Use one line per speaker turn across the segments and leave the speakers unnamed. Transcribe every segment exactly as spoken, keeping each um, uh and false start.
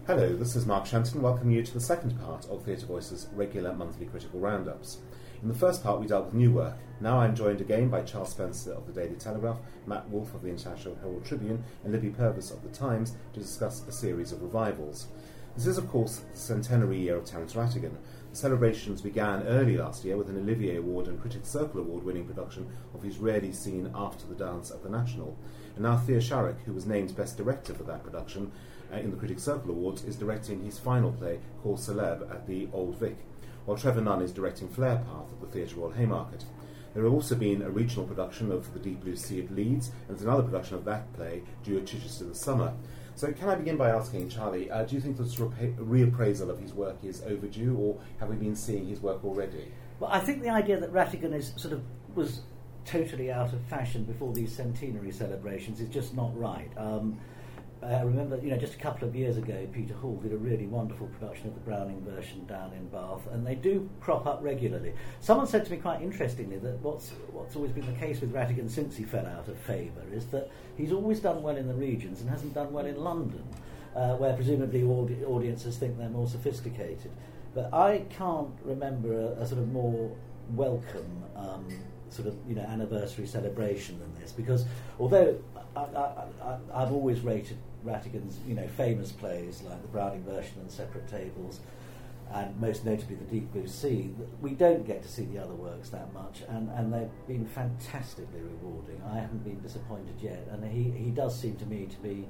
Hello, this is Mark Shanton, welcoming you to the second part of Theatre Voice's regular monthly critical roundups. In the first part we dealt with new work. Now I'm joined again by Charles Spencer of the Daily Telegraph, Matt Wolfe of the International Herald Tribune and Libby Purvis of the Times to discuss a series of revivals. This is of course the centenary year of Terence Rattigan. The celebrations began early last year with an Olivier Award and Critics' Circle Award winning production of his rarely seen After the Dance at the National. And now Thea Sharrock, who was named Best Director for that production uh, in the Critics' Circle Awards, is directing his final play, Cause Célèbre, at the Old Vic, while Trevor Nunn is directing Flare Path at the Theatre Royal Haymarket. There have also been a regional production of The Deep Blue Sea at Leeds, and there's another production of that play due at Chichester this summer. So can I begin by asking Charlie, uh, do you think this repa- reappraisal of his work is overdue, or have we been seeing his work already?
Well, I think the idea that Rattigan is sort of was totally out of fashion before these centenary celebrations is just not right. Um, I remember, you know, just a couple of years ago, Peter Hall did a really wonderful production of the Browning version down in Bath, and they do crop up regularly. Someone said to me quite interestingly that what's what's always been the case with Rattigan since he fell out of favour is that he's always done well in the regions and hasn't done well in London, uh, where presumably audi- audiences think they're more sophisticated. But I can't remember a, a sort of more welcome um, sort of, you know, anniversary celebration than this, because although I, I, I, I've always rated Rattigan's, you know, famous plays like the Browning version and Separate Tables, and most notably The Deep Blue Sea, we don't get to see the other works that much, and, and they've been fantastically rewarding. I haven't been disappointed yet, and he, he does seem to me to be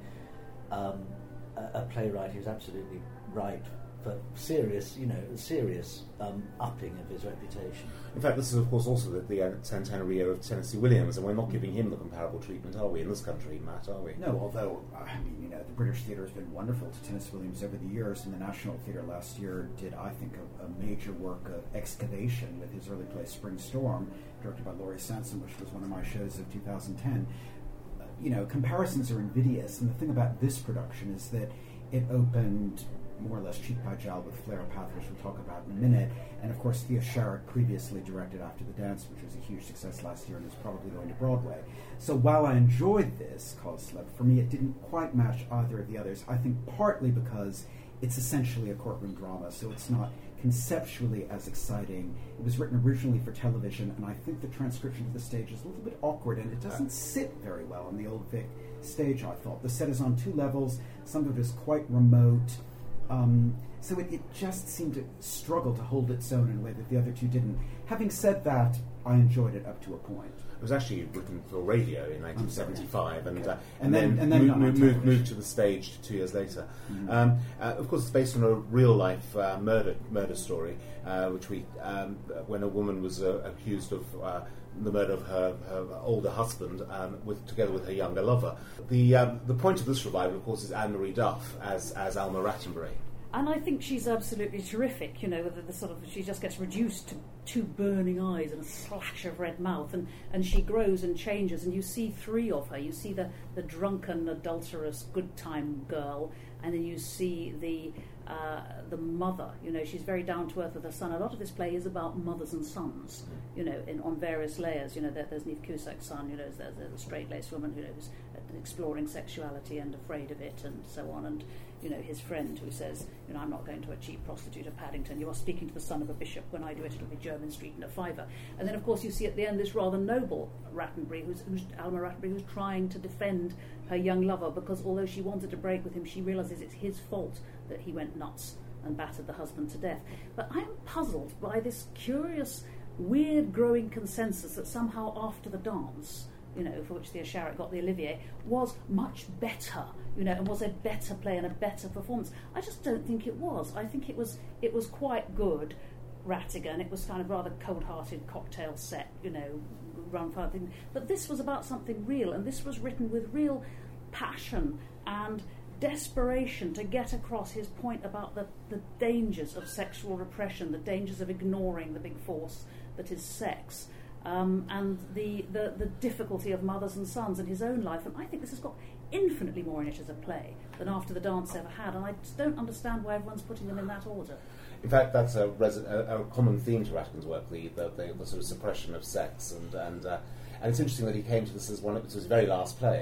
um, a, a playwright who's absolutely right for serious, you know, serious um, upping of his reputation.
In fact, this is, of course, also the, the centenary year of Tennessee Williams, and we're not giving him the comparable treatment, are we, in this country, Matt, are we?
No, although, I mean, you know, the British theatre has been wonderful to Tennessee Williams over the years, and the National Theatre last year did, I think, a, a major work of excavation with his early play Spring Storm, directed by Laurie Sansom, which was one of my shows of two thousand ten. Uh, you know, comparisons are invidious, and the thing about this production is that it opened more or less cheek by jowl with Flare Path, which we'll talk about in a minute. And of course, Thea Sharrock previously directed After the Dance, which was a huge success last year and is probably going to Broadway. So while I enjoyed this, Cause Célèbre, for me it didn't quite match either of the others. I think partly because it's essentially a courtroom drama, so it's not conceptually as exciting. It was written originally for television, and I think the transcription to the stage is a little bit awkward, and it doesn't sit very well on the Old Vic stage, I thought. The set is on two levels, some of it is quite remote. Um, so it, it just seemed to struggle to hold its own in a way that the other two didn't. Having said that, I enjoyed it up to a point.
It was actually written for radio in nineteen seventy-five, and,
okay.
uh,
and,
and
then,
then,
and then
moved,
moved,
moved, moved to the stage two years later. Mm-hmm. Um, uh, of course, it's based on a real-life uh, murder murder story, uh, which we um, when a woman was uh, accused of uh, the murder of her, her older husband, um, with together with her younger lover. The um, the point of this revival, of course, is Anne-Marie Duff as as Alma Rattenbury.
And I think she's absolutely terrific, you know, the, the sort of, she just gets reduced to two burning eyes and a slash of red mouth, and, and she grows and changes, and you see three of her. You see the, the drunken, adulterous, good time girl, and then you see the uh, the mother, you know, she's very down to earth with her son. A lot of this play is about mothers and sons, you know, in, on various layers. You know, there, there's Neef Cusac's son, you know, there's, there's a straight-laced woman who knows exploring sexuality and afraid of it and so on, and you know, his friend who says, you know, I'm not going to a cheap prostitute of Paddington. You are speaking to the son of a bishop. When I do it, it'll be Jermyn Street and a fiver. And then, of course, you see at the end this rather noble Rattenbury, who's, who's Alma Rattenbury, who's trying to defend her young lover, because although she wanted to break with him, she realises it's his fault that he went nuts and battered the husband to death. But I'm puzzled by this curious, weird growing consensus that somehow After the Dance, you know, for which Thea Sharrock got the Olivier, was much better, you know, and was a better play and a better performance. I just don't think it was. I think it was it was quite good, Rattigan. It was kind of rather cold-hearted cocktail set, you know, run fire thing. But this was about something real, and this was written with real passion and desperation to get across his point about the, the dangers of sexual repression, the dangers of ignoring the big force that is sex. Um, and the, the, the difficulty of mothers and sons in his own life. And I think this has got infinitely more in it as a play than After the Dance ever had, and I just don't understand why everyone's putting them in that order.
In fact, that's a, resi- a, a common theme to Rattigan's work, the, the, the, the sort of suppression of sex. And and, uh, and it's interesting that he came to this as one of, it was his very last play,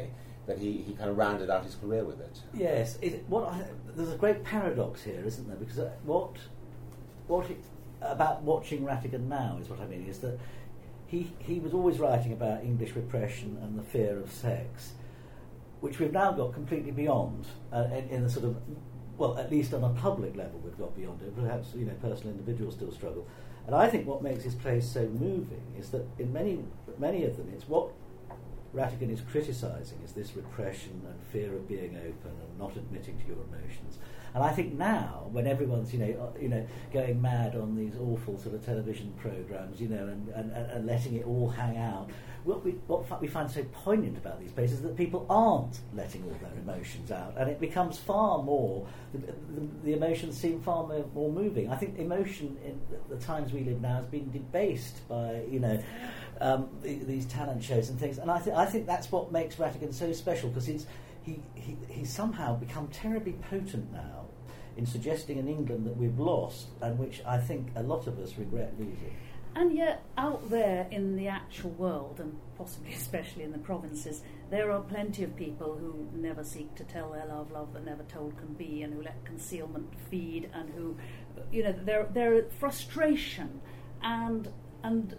that he, he kind of rounded out his career with it.
Yes, it, what I, there's a great paradox here, isn't there? Because uh, what what it, about watching Rattigan now is what I mean is that he he was always writing about English repression and the fear of sex, which we've now got completely beyond uh, in, in the sort of, well, at least on a public level we've got beyond it. Perhaps, you know, personal individuals still struggle. And I think what makes his plays so moving is that in many many of them it's what Rattigan is criticising is this repression and fear of being open and not admitting to your emotions. And I think now, when everyone's, you know, uh, you know, going mad on these awful sort of television programmes, you know, and, and, and letting it all hang out, what we what we find so poignant about these places is that people aren't letting all their emotions out, and it becomes far more. The, the, the emotions seem far more, more moving. I think emotion in the, the times we live now has been debased by, you know, um, the, these talent shows and things, and I think I think that's what makes Rattigan so special, because he's he, he he's somehow become terribly potent now in suggesting an England that we've lost, and which I think a lot of us regret losing.
And yet, out there in the actual world, and possibly especially in the provinces, there are plenty of people who never seek to tell their love, love that never told can be, and who let concealment feed, and who, you know, their their frustration and and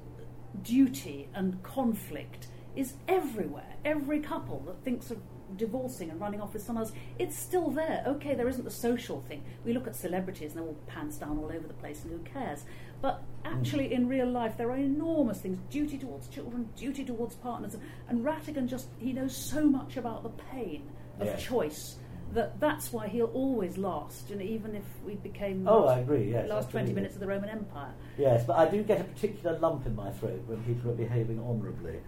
duty and conflict is everywhere. Every couple that thinks of divorcing and running off with someone else, it's still there. Okay, there isn't the social thing. We look at celebrities and they're all pants down all over the place, and who cares? But actually, in real life, there are enormous things: duty towards children, duty towards partners. And Rattigan just, he knows so much about the pain of
Yeah.
choice that that's why he'll always last. And even if we became
Oh,
last,
I agree, yes,
last twenty
absolutely.
minutes of the Roman Empire.
Yes, but I do get a particular lump in my throat when people are behaving honourably.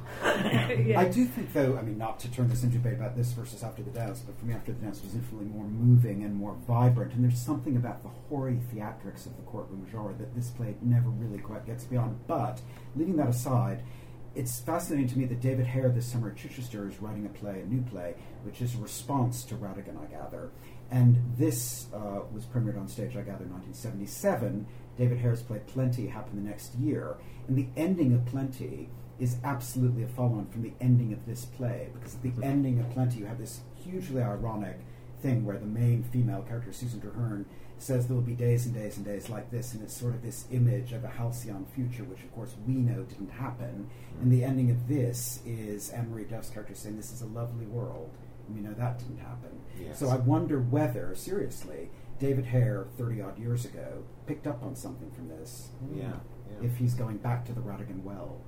Yeah.
I do think, though, I mean, not to turn this into a debate about this versus After the Dance, but for me, After the Dance was infinitely more moving and more vibrant, and there's something about the hoary theatrics of the courtroom genre that this play never really quite gets beyond. But, leaving that aside, it's fascinating to me that David Hare this summer at Chichester is writing a play, a new play, which is a response to Rattigan, I gather. And this uh, was premiered on stage, I gather, in nineteen seventy-seven. David Hare's play Plenty happened the next year. And the ending of Plenty is absolutely a follow-on from the ending of this play, because at the ending of Plenty you have this hugely ironic thing where the main female character, Susan Traherne, says there will be days and days and days like this, and it's sort of this image of a halcyon future, which of course we know didn't happen. And the ending of this is Anne-Marie Duff's character saying this is a lovely world, and we know that didn't happen.
Yes.
So I wonder whether, seriously, David Hare, thirty-odd years ago, picked up on something from this,
Yeah, yeah.
if he's going back to the Rattigan well.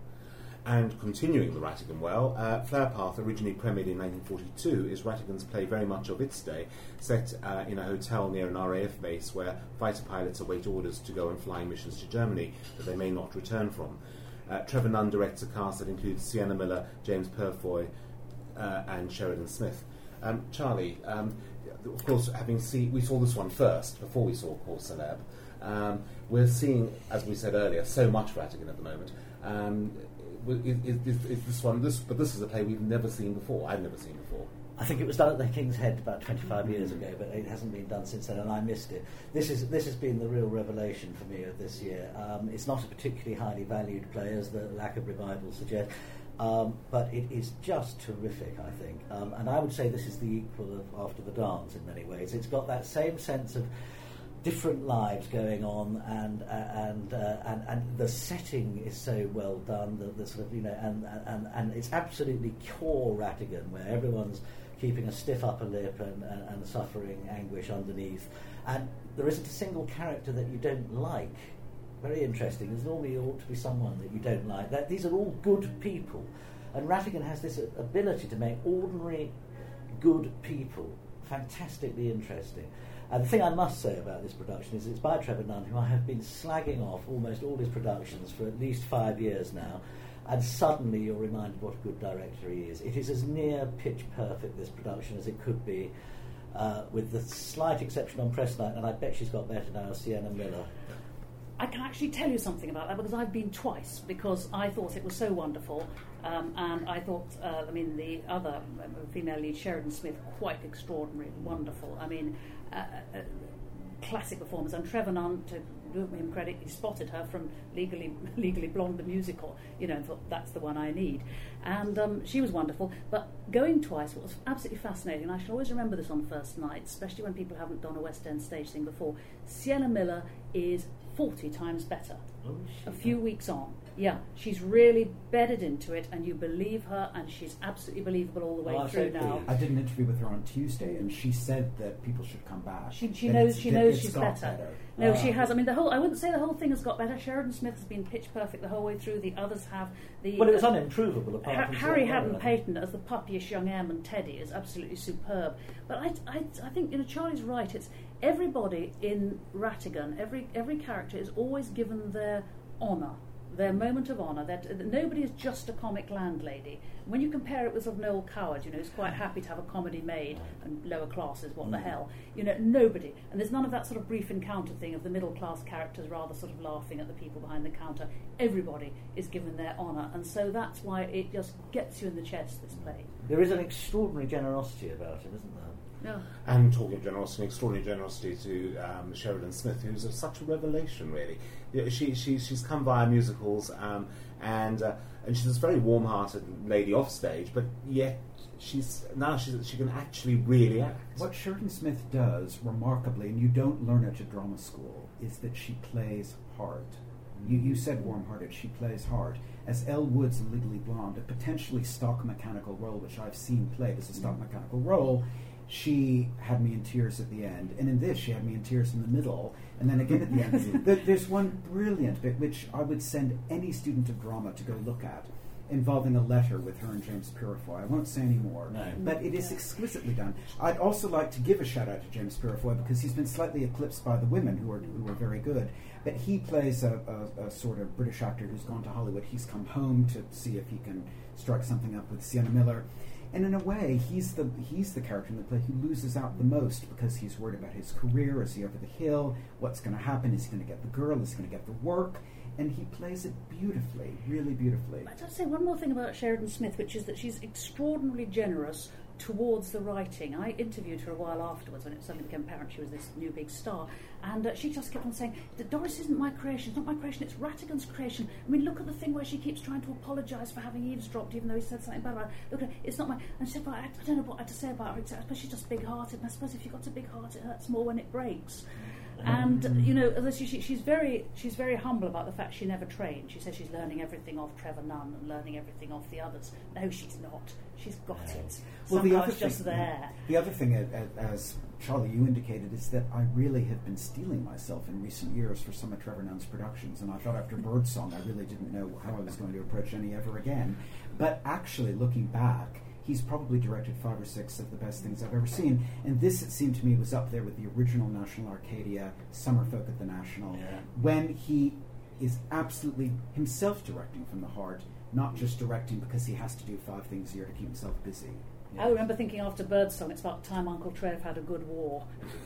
And continuing the Rattigan well, uh, Flare Path, originally premiered in nineteen forty-two, is Rattigan's play very much of its day, set uh, in a hotel near an R A F base where fighter pilots await orders to go on flying missions to Germany that they may not return from. Uh, Trevor Nunn directs a cast that includes Sienna Miller, James Purfoy, uh, and Sheridan Smith. Um, Charlie, um, of course, having seen, we saw this one first before we saw Cause Celeb. Um, we're seeing, as we said earlier, so much Rattigan at the moment. Um, Is, is, is this one? This, but this is a play we've never seen before. I've never seen before.
I think it was done at the King's Head about twenty-five years ago, but it hasn't been done since then, and I missed it. This is this has been the real revelation for me of this year. Um, it's not a particularly highly valued play, as the lack of revival suggests, um, but it is just terrific, I think. Um, and I would say this is the equal of After the Dance in many ways. It's got that same sense of different lives going on, and uh, and, uh, and and the setting is so well done. The, the sort of, you know, and, and and it's absolutely core Rattigan, where everyone's keeping a stiff upper lip and, and, and suffering anguish underneath, and there isn't a single character that you don't like. Very interesting. There's normally ought to be someone that you don't like. That these are all good people, and Rattigan has this ability to make ordinary good people fantastically interesting. And the thing I must say about this production is it's by Trevor Nunn, who I have been slagging off almost all his productions for at least five years now, and suddenly you're reminded what a good director he is. It is as near pitch perfect, this production, as it could be, uh, with the slight exception on press night, and I bet she's got better now, Sienna Miller.
I can actually tell you something about that, because I've been twice, because I thought it was so wonderful, um, and I thought, uh, I mean, the other female lead, Sheridan Smith, quite extraordinary, wonderful. I mean, uh, uh, classic performance, and Trevor Nunn, to do him credit, he spotted her from Legally Legally Blonde the musical, you know, and thought that's the one I need. And um, she was wonderful. But going twice, what was absolutely fascinating, and I shall always remember this on first night, especially when people haven't done a West End stage thing before. Sienna Miller is forty times better.
Oh,
a few weeks on. Yeah, she's really bedded into it, and you believe her, and she's absolutely believable all the way
Oh,
through
so
now.
I did an interview with her on Tuesday, and she said that people should come back.
She, she
That
knows
it's-
she
that
knows
it's
she's
got
better.
better.
No,
Ah.
she has. I mean, the whole. I wouldn't say the whole thing has got better. Sheridan Smith has been pitch perfect the whole way through. The others have. The
Well, it was unimprovable apart
Ha-
from
Harry
Sienna
Haddon
Miller.
Payton as the puppyish young airman Teddy is absolutely superb. But I, I, I think, you know, Charlie's right. It's everybody in Rattigan. Every every character is always given their honour. Their moment of honour. That that nobody is just a comic landlady. When you compare it with sort of Noel Coward, you know, who's quite happy to have a comedy made, and lower classes, what the hell, you know, nobody. And there's none of that sort of brief encounter thing of the middle class characters rather sort of laughing at the people behind the counter. Everybody is given their honour, and so that's why it just gets you in the chest. This play.
There is an extraordinary generosity about it, isn't there?
No.
And talking of generosity, extraordinary generosity to um, Sheridan Smith, who's a, such a revelation, really. Yeah, She, she, she's come via musicals, um, and uh, and she's this very warm-hearted lady off stage, but yet she's now she's, she can actually really act.
What Sheridan Smith does remarkably, and you don't learn it at drama school, is that she plays hard. You, you said warm-hearted, she plays hard. As Elle Woods in Legally Blonde, a potentially stock mechanical role, which I've seen played as a stock mechanical role, she had me in tears at the end, and in this she had me in tears in the middle, and then again at the end. There- There's one brilliant bit which I would send any student of drama to go look at, involving a letter with her and James Purefoy. I won't say any more,
No.
but it is exquisitely done. I'd also like to give a shout out to James Purefoy because he's been slightly eclipsed by the women who are who are very good. But he plays a, a, a sort of British actor who's gone to Hollywood. He's come home to see if he can strike something up with Sienna Miller. And in a way, he's the he's the character in the play who loses out the most because he's worried about his career. Is he over the hill? What's going to happen? Is he going to get the girl? Is he going to get the work? And he plays it beautifully, really beautifully.
I'd like to say one more thing about Sheridan Smith, which is that she's extraordinarily generous towards the writing. I interviewed her a while afterwards when it suddenly became apparent she was this new big star, and uh, she just kept on saying that Doris isn't my creation, it's not my creation, it's Rattigan's creation. I mean, look at the thing where she keeps trying to apologise for having eavesdropped even though he said something bad about her. Look at it, it's not my... And she said, well, I, I don't know what I had to say about her, except I suppose she's just big-hearted, and I suppose if you've got a big heart it hurts more when it breaks. And you know, she, she, she's very she's very humble about the fact she never trained. She says she's learning everything off Trevor Nunn and learning everything off the others. No, she's not. She's got it.
Well,
Somehow
the other
it's just
thing,
there.
The other thing, a- a- as Charlie, you indicated, is that I really have been steeling myself in recent years for some of Trevor Nunn's productions, and I thought after Birdsong I really didn't know how I was going to approach any ever again. But actually, looking back, he's probably directed five or six of the best things I've ever seen, and this, it seemed to me, was up there with the original National Arcadia, Summerfolk at the National,
Yeah.
when he is absolutely himself directing from the heart, not just directing because he has to do five things a year to keep himself busy.
I remember thinking after Birdsong, it's about time Uncle Trev had a good war.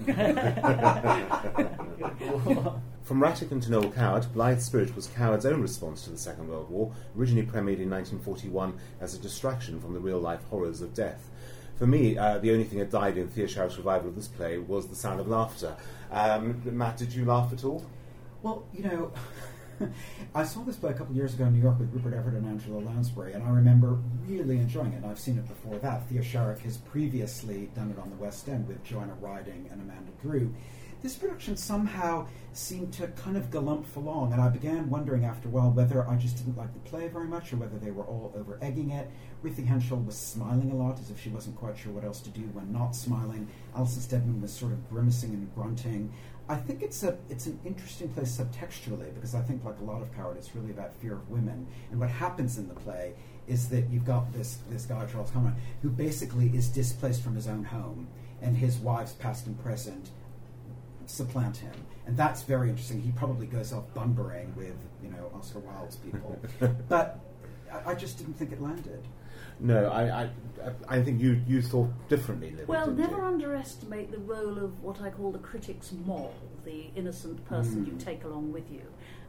From Rattigan to Noel Coward, Blithe Spirit was Coward's own response to the Second World War, originally premiered in nineteen forty-one as a distraction from the real-life horrors of death. For me, uh, the only thing that died in Thea Sharrock's revival of this play was the sound of laughter. Um, Matt, did you laugh at all?
Well, you know, I saw this play a couple of years ago in New York with Rupert Everett and Angela Lansbury, and I remember really enjoying it. And I've seen it before that. Thea Sharrock has previously done it on the West End with Joanna Riding and Amanda Drew. This production somehow seemed to kind of galump along, and I began wondering after a while whether I just didn't like the play very much or whether they were all over-egging it. Ruthie Henschel was smiling a lot, as if she wasn't quite sure what else to do when not smiling. Alison Steadman was sort of grimacing and grunting. I think it's a it's an interesting play subtextually, because I think, like a lot of Coward, it's really about fear of women. And what happens in the play is that you've got this, this guy, Charles Conrad, who basically is displaced from his own home, and his wives, past and present, supplant him. And that's very interesting. He probably goes off bumbering with, you know, Oscar Wilde's people. But I, I just didn't think it landed.
No, I, I, I think you, you thought differently, Libby,
Well,
didn't
never
you?
underestimate the role of what I call the critic's moll, the innocent person
Mm.
you take along with you.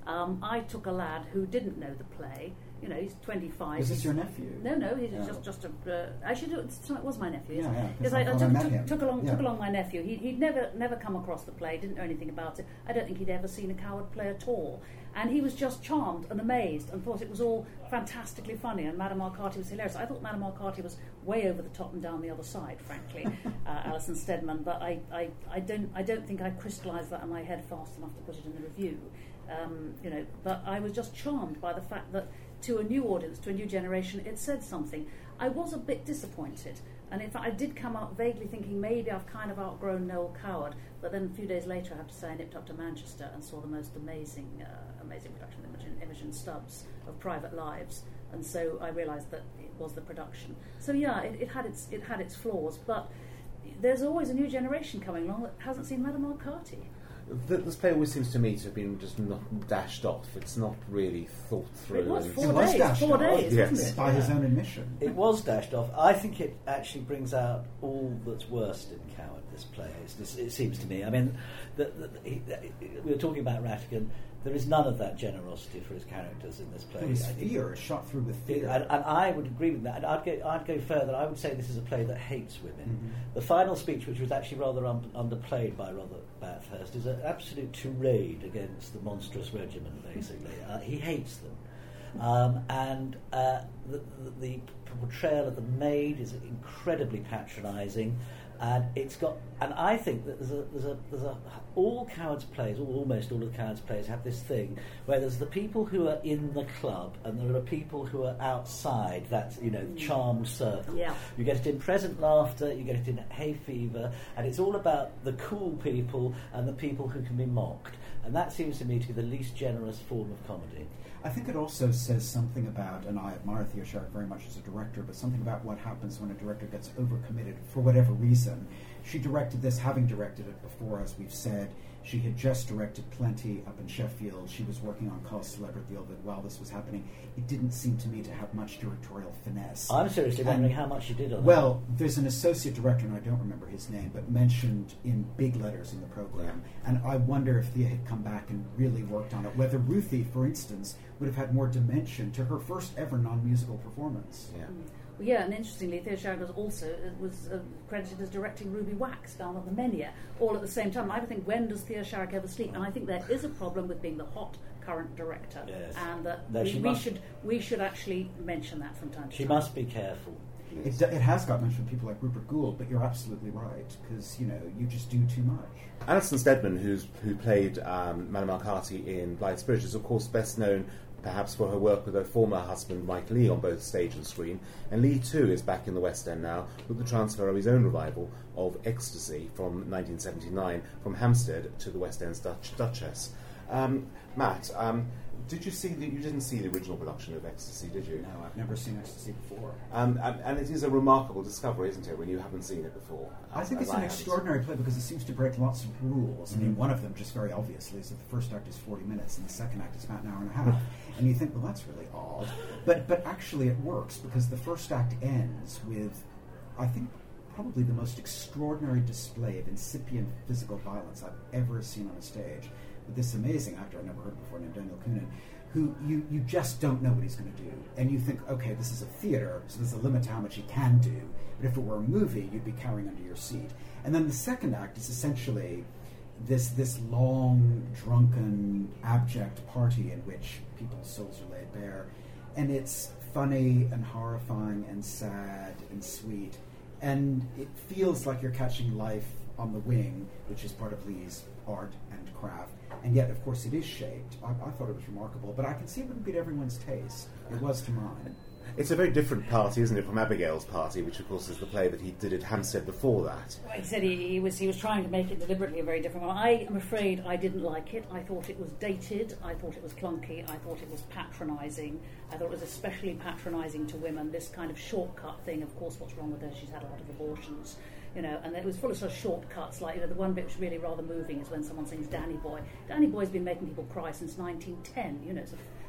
Um, I took a lad who didn't know the play. You know, he's twenty-five.
Is this your nephew?
No, no, he's
No.
just just a. Uh, actually, no, it's- it was my nephew.
Yeah, yeah,
Because
'cause I
I, I
thought I
took,
met
took,
him.
took along
Yeah.
took along my nephew. He, he'd never never come across the play, didn't know anything about it. I don't think he'd ever seen a Coward play at all. And he was just charmed and amazed and thought it was all fantastically funny. And Madame Arcati was hilarious. I thought Madame Arcati was way over the top and down the other side, frankly, uh, Alison Steadman. But I, I, I don't I don't think I crystallised that in my head fast enough to put it in the review. Um, you know, but I was just charmed by the fact that to a new audience, to a new generation, it said something. I was a bit disappointed. And in fact, I did come out vaguely thinking maybe I've kind of outgrown Noel Coward. But then a few days later, I have to say, I nipped up to Manchester and saw the most amazing, uh, amazing production of Imogen, Imogen Stubbs of Private Lives, and so I realised that it was the production. So yeah, it, it had its it had its flaws, but there's always a new generation coming along that hasn't seen Madame Arcati.
The, this play always seems to me to have been just not dashed off. It's not really thought through.
It was
and-
four
It was
days,
dashed
four
off.
days,
Yes.
wasn't it?
By his own admission.
It was dashed off. I think it actually brings out all that's worst in Coward, this play. It's just, it seems to me. I mean, the, the, he, we were talking about Rattigan. There is none of that generosity for his characters in this play.
His
I think-
fear is shot through with fear.
And, and I would agree with that. And I'd go, I'd go further. I would say this is a play that hates women.
Mhm.
The final speech, which was actually rather un- underplayed by Robert Bathurst, is an absolute tirade against the monstrous regiment, basically. Uh, he hates them. Um, and uh, the, the, the portrayal of the maid is incredibly patronising. And it's got, and I think that there's a, there's a, there's a, all Cowards plays, or almost all of the Cowards plays have this thing where there's the people who are in the club, and there are people who are outside that, you know, charmed circle.
Yeah.
You get it in Present Laughter, you get it in Hay Fever, and it's all about the cool people and the people who can be mocked. And that seems to me to be the least generous form of comedy.
I think it also says something about, and I admire Thea Sharrock very much as a director, but something about what happens when a director gets overcommitted for whatever reason. She directed this, having directed it before, as we've said. She had just directed Plenty up in Sheffield. She was working on Cause Célèbre Gilded while this was happening. It didn't seem to me to have much directorial finesse.
I'm seriously
And-
wondering how much you did on that.
Well, there's an associate director, and I don't remember his name, but mentioned in big letters in the program. And I wonder if Thea had come back and really worked on it. Whether Ruthie, for instance, would have had more dimension to her first ever non-musical performance.
Yeah.
Well, yeah, and interestingly, Thea Sharrock was also uh, was uh, credited as directing Ruby Wax down at the Menia, all at the same time. I think, when does Thea Sharrock ever sleep? And I think there is a problem with being the hot current director,
Yes.
and that
No,
we,
she
we
must-
should we should actually mention that from time to
She
time.
must be careful.
It, d- it has got mentioned people like Rupert Gould, but you're absolutely right, because, you know, you just do too much.
Alison Steadman, who's who played um, Madame Arcati in Blind Spirit, is of course best known perhaps for her work with her former husband Mike Leigh on both stage and screen, and Leigh too is back in the West End now with the transfer of his own revival of Ecstasy from nineteen seventy-nine from Hampstead to the West End's Dutch Duchess. Um, Matt, um, did you see the, you didn't see the original production of Ecstasy, did you?
No, I've never seen Ecstasy before.
Um, and, and it is a remarkable discovery, isn't it, when you haven't seen it before?
I
as-
think
as
it's an
haven't.
extraordinary play because it seems to break lots of rules. I mean,
Mhm.
one of them, just very obviously, is that the first act is forty minutes and the second act is about an hour and a half. And you think, well, that's really odd. But but actually it works because the first act ends with, I think, probably the most extraordinary display of incipient physical violence I've ever seen on a stage. With this amazing actor I've never heard before named Daniel Koonin, who you, you just don't know what he's going to do. And you think, okay, this is a theatre, so there's a limit to how much he can do. But if it were a movie, you'd be cowering under your seat. And then the second act is essentially this this long, drunken, abject party in which people's souls are laid bare. And it's funny and horrifying and sad and sweet. And it feels like you're catching life on the wing, which is part of Lee's art and craft. And yet, of course, it is shaped. I, I thought it was remarkable, but I can see it wouldn't be to everyone's taste. It was to mine.
It's a very different party, isn't it, from Abigail's Party, which of course is the play that he did at Hampstead before that.
Well, he said he, he was he was trying to make it deliberately a very different one. I am afraid I didn't like it. I thought it was dated. I thought it was clunky. I thought it was patronising. I thought it was especially patronising to women. This kind of shortcut thing. Of course, what's wrong with her? She's had a lot of abortions. You know, and it was full of sort of shortcuts. Like, you know, the one bit which was really rather moving is when someone sings "Danny Boy." Danny Boy's been making people cry since nineteen ten. You know, it's a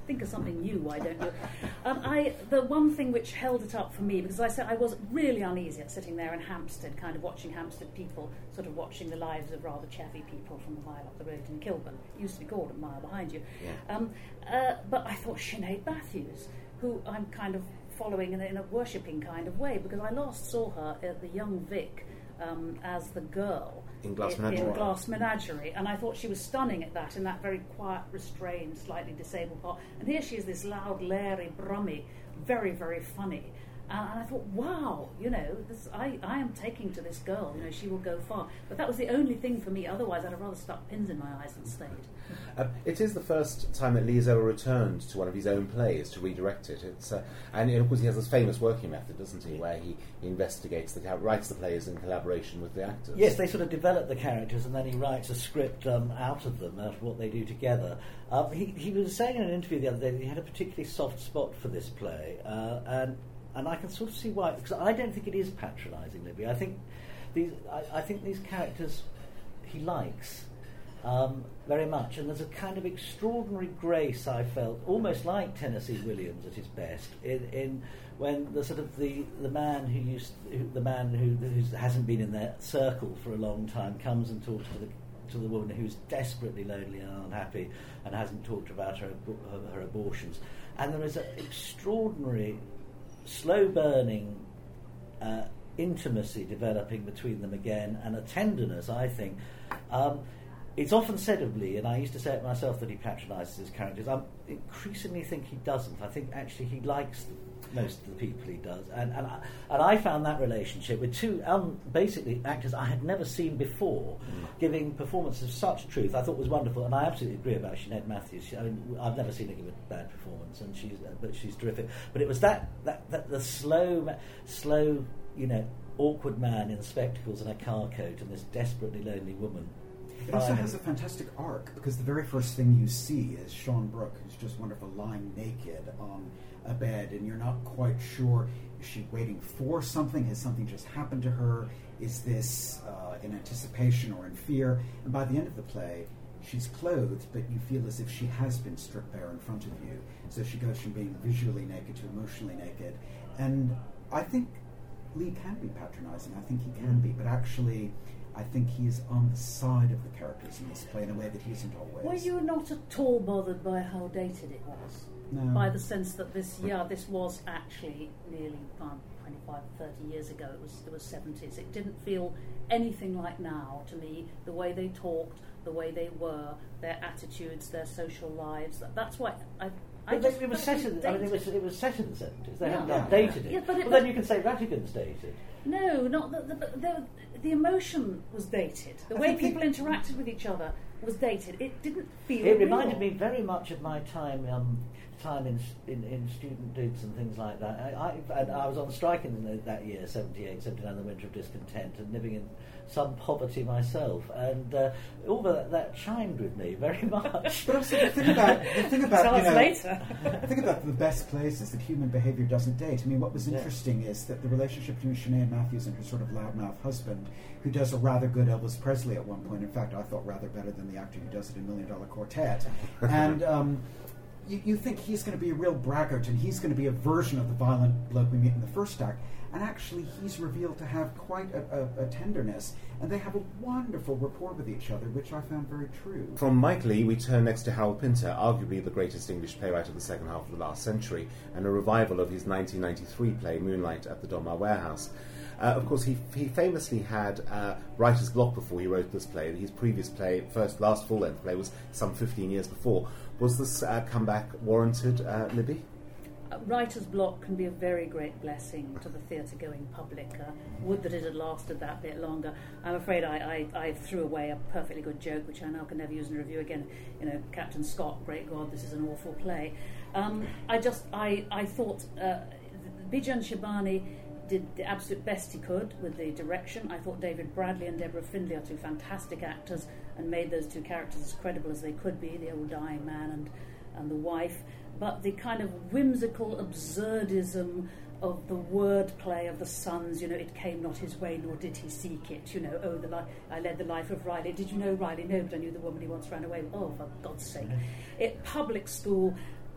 think of something new, why don't you? Um, I, the one thing which held it up for me, because I said I was really uneasy at sitting there in Hampstead, kind of watching Hampstead people, sort of watching the lives of rather chaffy people from the mile up the road in Kilburn. It used to be called a mile behind you.
Yeah.
Um, uh, but I thought Sinead Matthews, who I'm kind of following in a, in a worshipping kind of way, because I last saw her at the Young Vic um, as the girl
In Glass
in,
Menagerie.
in Glass Menagerie, and I thought she was stunning at that, in that very quiet, restrained, slightly disabled part. And here she is, this loud, leery, brummy, very, very funny. Uh, and I thought, wow, you know, this, I, I am taking to this girl, you know, she will go far. But that was the only thing for me, otherwise I'd have rather stuck pins in my eyes and stayed.
Uh, it is the first time that Lee's ever returned to one of his own plays to redirect it. It's uh, and of course he has this famous working method, doesn't he, where he, he investigates the writes the plays in collaboration with the actors.
Yes, they sort of develop the characters, and then he writes a script um, out of them, out of what they do together. Um, he, he was saying in an interview the other day that he had a particularly soft spot for this play, uh, and and I can sort of see why, because I don't think it is patronising, Libby. I think these I, I think these characters he likes. Um, very much, and there's a kind of extraordinary grace I felt, almost like Tennessee Williams at his best, in, in when the sort of the, the man who used who, the man who who hasn't been in their circle for a long time comes and talks to the to the woman who's desperately lonely and unhappy and hasn't talked about her her, her abortions, and there is an extraordinary, slow burning uh, intimacy developing between them again, and a tenderness, I think. Um, It's often said of Lee, and I used to say it myself, that he patronises his characters. I increasingly think he doesn't. I think actually he likes most of the people he does. And and I, and I found that relationship with two um, basically actors I had never seen before, mm. giving performances of such truth, I thought was wonderful. And I absolutely agree about Sinead Matthews. She, I mean, I've never seen her give a bad performance, and she's uh, but she's terrific. But it was that, that, that the slow, slow, you know, awkward man in spectacles and a car coat, and this desperately lonely woman.
It also has a fantastic arc, because the very first thing you see is Sean Brooke, who's just wonderful, lying naked on a bed, and you're not quite sure, is she waiting for something? Has something just happened to her? Is this uh, in anticipation or in fear? And by the end of the play, she's clothed, but you feel as if she has been stripped bare in front of you. So she goes from being visually naked to emotionally naked. And I think Lee can be patronising, I think he can be, but actually I think he's on the side of the characters in this play in a way that he isn't always.
Were you not at all bothered by how dated it was?
No.
By the sense that this, yeah, this was actually nearly um, twenty-five, thirty years ago. It was it was seventies. It didn't feel anything like now to me. The way they talked, the way they were, their attitudes, their social lives. That, that's why I. I
But it was set in. I mean, it was it was set in the seventies. They
Yeah.
hadn't
Yeah.
updated it.
Yeah, but it-
well,
but-
then you can say Rattigan's dated.
No, not the the, the the emotion was dated. The
I
way
think
people
it-
interacted with each other was dated. It didn't feel.
It reminded
real.
me very much of my time um, time in, in in student digs and things like that. I, I, and I was on strike in the, that year, seventy-eight, seventy-nine, the winter of discontent, and living in some poverty myself, and uh, all that, that chimed with me very much.
But also the thing about the thing about
Tell
you
us
know,
later.
the thing about the best plays is that human behaviour doesn't date. I mean, what was
Yeah.
interesting is that the relationship between Sinead Matthews and her sort of loudmouth husband, who does a rather good Elvis Presley at one point. In fact, I thought rather better than the actor who does it in Million Dollar Quartet. And um, you, you think he's going to be a real braggart, and he's going to be a version of the violent bloke we meet in the first act. And actually, he's revealed to have quite a, a, a tenderness, and they have a wonderful rapport with each other, which I found very true.
From Mike Leigh, we turn next to Harold Pinter, arguably the greatest English playwright of the second half of the last century, and a revival of his nineteen ninety-three play Moonlight at the Donmar Warehouse. Uh, of course, he, he famously had uh, writer's block before he wrote this play. His previous play, first last full-length play, was some fifteen years before. Was this uh, comeback warranted, uh, Libby?
Uh, writer's block can be a very great blessing to the theatre-going public. Uh, would that it had lasted that bit longer. I'm afraid I, I, I threw away a perfectly good joke, which I now can never use in a review again. You know, Captain Scott, great God, this is an awful play. Um, I just, I, I thought uh, Bijan Shabani did the absolute best he could with the direction. I thought David Bradley and Deborah Findlay are two fantastic actors and made those two characters as credible as they could be, the old dying man and, and the wife. But the kind of whimsical absurdism of the wordplay of the sons, you know, it came not his way, nor did he seek it, you know, oh, the li- I led the life of Riley. Did you know Riley? No, but I knew the woman he once ran away with. Oh, for God's sake. It public school,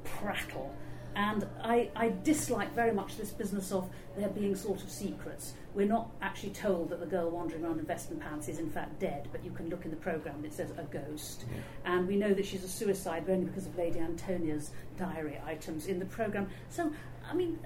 prattle. And I, I dislike very much this business of there being sort of secrets. We're not actually told that the girl wandering around in Western pants is in fact dead, but you can look in the programme and it says a ghost. Yeah. And we know that she's a suicide only because of Lady Antonia's diary items in the programme. So, I mean,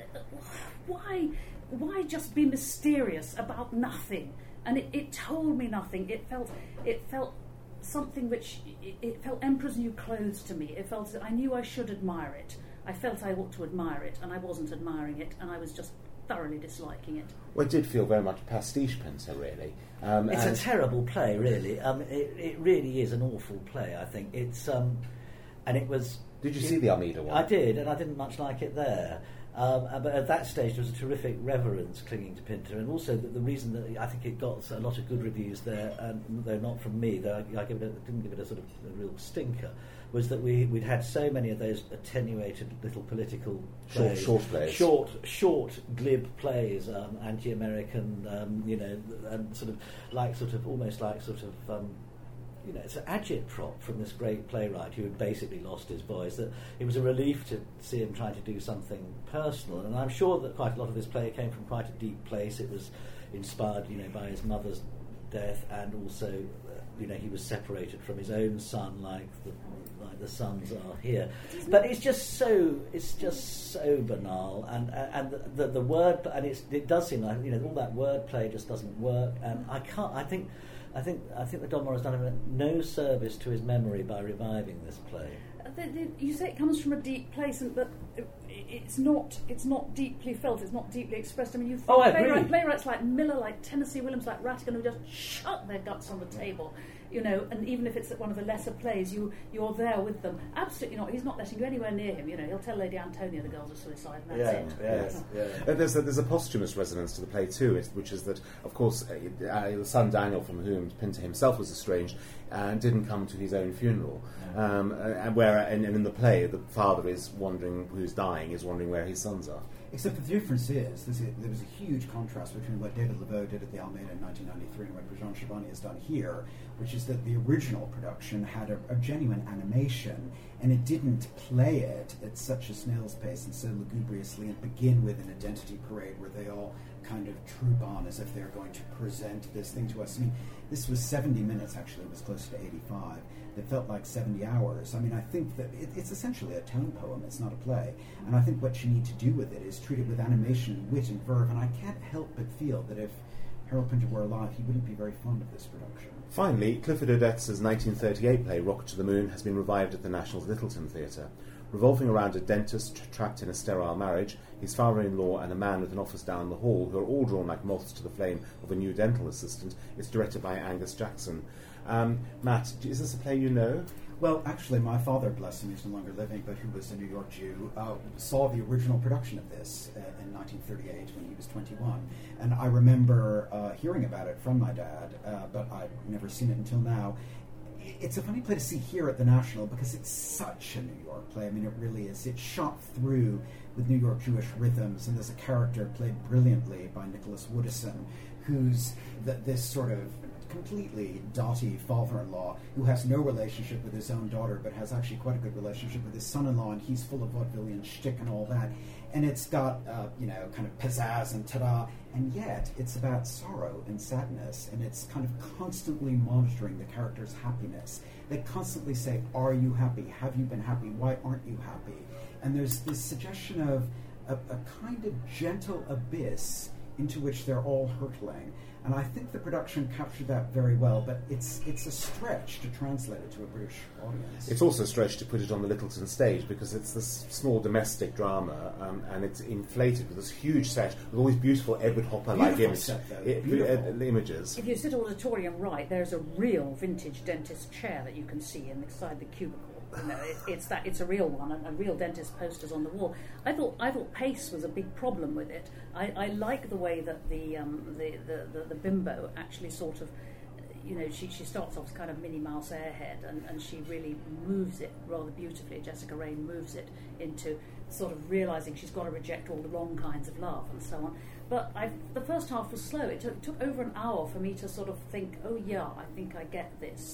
why, why just be mysterious about nothing? And it, it told me nothing. It felt, it felt something which, it, it felt Emperor's New Clothes to me. It felt that I knew I should admire it. I felt I ought to admire it, and I wasn't admiring it, and I was just thoroughly disliking it.
Well, it did feel very much pastiche Pinter, really. Um,
it's a terrible play, really. Um, it, it really is an awful play, I think. It's um, and it was...
Did you
it,
see the Armida one?
I did, and I didn't much like it there. Um, but at that stage, there was a terrific reverence clinging to Pinter, and also the, the reason that I think it got a lot of good reviews there, and though not from me, though I, I give it a, didn't give it a sort of a real stinker, was that we, we'd had so many of those attenuated little political
short,
plays,
short plays,
short, short, glib plays, um, anti-American, um, you know, and sort of like sort of almost like sort of. Um, You know, it's an agitprop from this great playwright who had basically lost his voice, that it was a relief to see him trying to do something personal. And I'm sure that quite a lot of this play came from quite a deep place. It was inspired, you know, by his mother's death, and also, uh, you know, he was separated from his own son, like the, like the sons are here. But it's just so, it's just so banal, and and the the, the word, and it's, it does seem like, you know, all that wordplay just doesn't work. And I can't. I think. I think I think that Don Morris has done him no service to his memory by reviving this play.
Uh, the, the, you say it comes from a deep place, and but it, it's not. It's not deeply felt. It's not deeply expressed. I mean, you think
oh, I
playwright,
agree.
playwrights like Miller, like Tennessee Williams, like Rattigan, who just shut their guts on the table. You know, and even if it's one of the lesser plays, you you're there with them. Absolutely not. He's not letting you anywhere near him. You know, he'll tell Lady Antonia the girl's a suicide, and that's
yeah,
it.
Yes, yeah.
Uh, there's a, there's a posthumous resonance to the play too, which is that, of course, uh, uh, the son Daniel, from whom Pinter himself was estranged, uh, didn't come to his own funeral. Yeah. Um, and where and, and in the play, the father is wondering who's dying, is wondering where his sons are.
Except that the difference is, is there was a huge contrast between what David Laveau did at the Almeida in nineteen ninety-three and what Prejean Schiavone has done here, which is that the original production had a, a genuine animation, and it didn't play it at such a snail's pace and so lugubriously and begin with an identity parade where they all kind of troop on as if they're going to present this thing to us. I mean, this was seventy minutes, actually. It was close to eighty-five. It felt like seventy hours. I mean, I think that it, it's essentially a tone poem. It's not a play. And I think what you need to do with it is treat it with animation, wit, and verve. And I can't help but feel that if Harold Pinter were alive, he wouldn't be very fond of this production.
Finally, Clifford Odets's nineteen thirty-eight play, Rocket to the Moon, has been revived at the National's Littleton Theatre. Revolving around a dentist tra- trapped in a sterile marriage, his father-in-law and a man with an office down the hall, who are all drawn like moths to the flame of a new dental assistant, it's directed by Angus Jackson. Um, Matt, is this a play you know?
Well, actually, my father, bless him, he's no longer living, but who was a New York Jew, uh, saw the original production of this uh, in nineteen thirty-eight when he was twenty-one. And I remember uh, hearing about it from my dad, uh, but I'd never seen it until now. It's a funny play to see here at the National because it's such a New York play. I mean, it really is. It's shot through with New York Jewish rhythms, and there's a character played brilliantly by Nicholas Woodison, who's the, this sort of completely dotty father-in-law who has no relationship with his own daughter but has actually quite a good relationship with his son-in-law, and he's full of vaudevillian shtick and all that. And it's got, uh, you know, kind of pizzazz and ta-da, and yet it's about sorrow and sadness, and it's kind of constantly monitoring the character's happiness. They constantly say, are you happy? Have you been happy? Why aren't you happy? And there's this suggestion of a, a kind of gentle abyss into which they're all hurtling. And I think the production captured that very well, but it's it's a stretch to translate it to a British audience.
It's also a stretch to put it on the Littleton stage because it's this small domestic drama, um, and it's inflated with this huge set with all these beautiful Edward Hopper-like image,
set, though.
it, uh, images.
If you sit auditorium right, there's a real vintage dentist chair that you can see inside the cubicle. You know, it, it's that it's a real one, and a real dentist posters on the wall. I thought I thought pace was a big problem with it. I, I like the way that the, um, the, the, the the bimbo actually sort of, you know, she she starts off as kind of Minnie Mouse airhead, and, and she really moves it rather beautifully. Jessica Raine moves it into sort of realising she's got to reject all the wrong kinds of love and so on. But I, the first half was slow. It took, took over an hour for me to sort of think, oh yeah, I think I get this.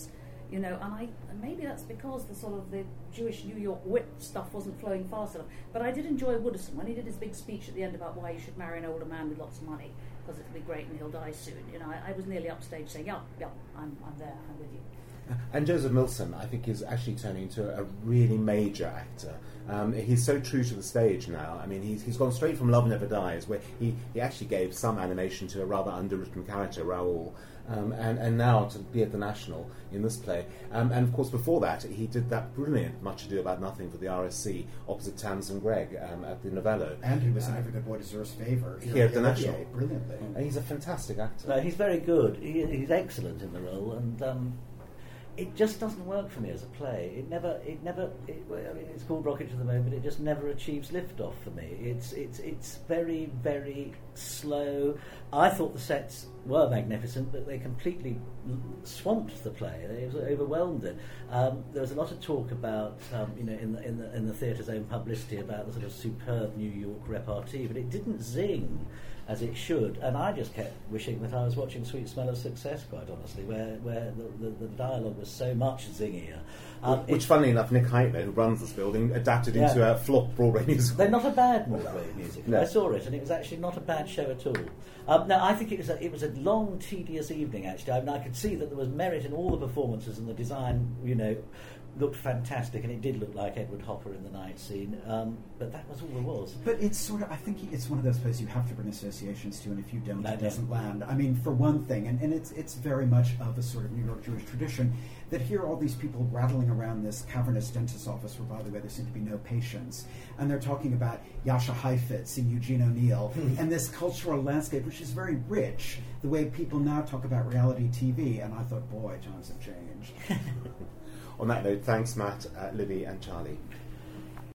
you know, and I and maybe that's because the sort of the Jewish New York wit stuff wasn't flowing fast enough. But I did enjoy Wooderson when he did his big speech at the end about why you should marry an older man with lots of money because it'll be great and he'll die soon. You know, I, I was nearly upstage saying, yeah, yeah, I'm, I'm there, I'm with you.
And Joseph Milson, I think, is actually turning into a really major actor. Um, he's so true to the stage now. I mean, he's, he's gone straight from Love Never Dies, where he, he actually gave some animation to a rather underwritten character, Raoul, um, and, and now to be at the National in this play. Um, and, of course, before that, he did that brilliant Much Ado About Nothing for the R S C opposite Tamsin Gregg um, at the Novello.
And he was
uh,
in Every Good Boy Deserves Favour.
Here at the National.
Brilliantly.
And he's a fantastic actor.
No, he's very good. He, he's excellent in the role, and um, it just doesn't work for me as a play. It never, it never. It, I mean, it's called Rocket to the Moon, but it just never achieves liftoff for me. It's, it's, it's very, very slow. I thought the sets were magnificent, but they completely swamped the play. They overwhelmed it. Um, there was a lot of talk about, um, you know, in the in the in the theatre's own publicity about the sort of superb New York repartee, but it didn't zing as it should, and I just kept wishing that I was watching Sweet Smell of Success, quite honestly, where where the, the, the dialogue was so much zingier. Um,
Which, funnily enough, Nick Heitner, who runs this building, adapted
Yeah.
into a flop Broadway musical.
They're not a bad Broadway musical.
No.
I saw it, and it was actually not a bad show at all. Um, no, I think it was a, it was a long, tedious evening. Actually, I mean, I could see that there was merit in all the performances, and the design, you know, looked fantastic, and it did look like Edward Hopper in the night scene. Um, but that was all there was.
But it's sort of, I think it's one of those places you have to bring associations to, and if you don't,
No,
it
no.
doesn't land. I mean, for one thing, and, and it's it's very much of a sort of New York Jewish tradition, that here are all these people rattling around this cavernous dentist's office, where, by the way, there seem to be no patients, and they're talking about Yasha Heifetz and Eugene O'Neill, and this cultural landscape, which is very rich, the way people now talk about reality T V, and I thought, boy, times have changed.
On that note, thanks, Matt, uh, Libby, and Charlie.